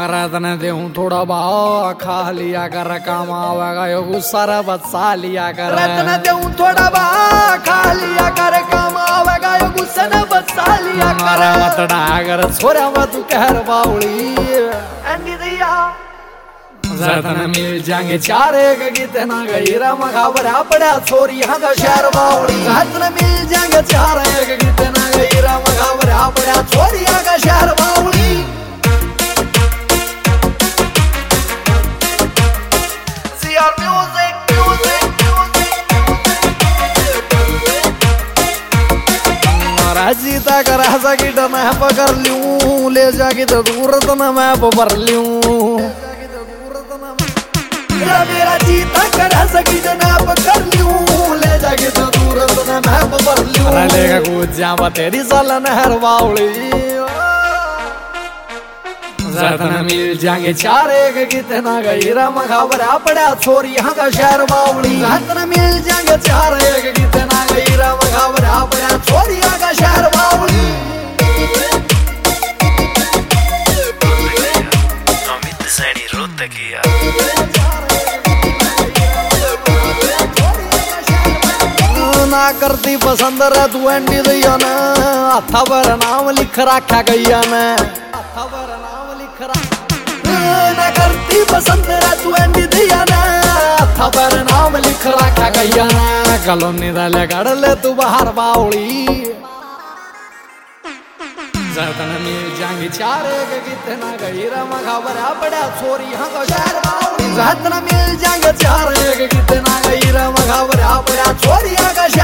रतन देऊं थोड़ा भाव खा लिया कर, काम आवेगा यो गुस्सा रे बच्चा लिया कर। रतन देऊं थोड़ा भाव खा लिया कर, काम आवेगा यो गुस्सा ने बच्चा लिया कर। मारा मत डागर छोरा मत तू कहर बावली एंडी दिया रतन मिल जाएंगे चार एक कितना गईरा मखावरा पड़ा छोरी यहाँ का शहर बावली। रतन मिल जाएंगे चार एक कितना गईरा मखावरा पड़ा छोरी यहाँ का शहर बावली। जीता कर ऐसा कि मैं पकड़ लूं, ले जाके तो दूर तो ना मैं भर लूं। मेरा जीता कर ऐसा कि मैं पकड़ लूं, ले जाके तो दूर तो ना मैं भर लूं। अरे लेगा कूद जावा तेरी साला नहर बावली। रतन मिल जाएंगे चार एक कितना गईरा मखावरा पड़ा छोरी यहाँ का शहर बावली। रतन मिल जाएंगे चार एक कितना गईरा मखावरा पड़ा छोरी यहाँ का शहर बावली। अमित सैनी रोहतकिया ना करती पसंद रे तू एंडी दैया ने, हथा पर नाम लिख रखा गैया ने। ना करती पसंद रे तू एंडी दैया ने, हथा पर नाम लिख रखा गैया ने। कलोनी दले कड़ ले तू बाहर बावली। रतन मिल जाएंगे चार एक कितना गईरा मखावरा पड़ा छोरी यहाँ का शहर बावली। रतन मिल जाएंगे चार एक कितना गईरा मखावरा पड़ा छोरी यहाँ का शहर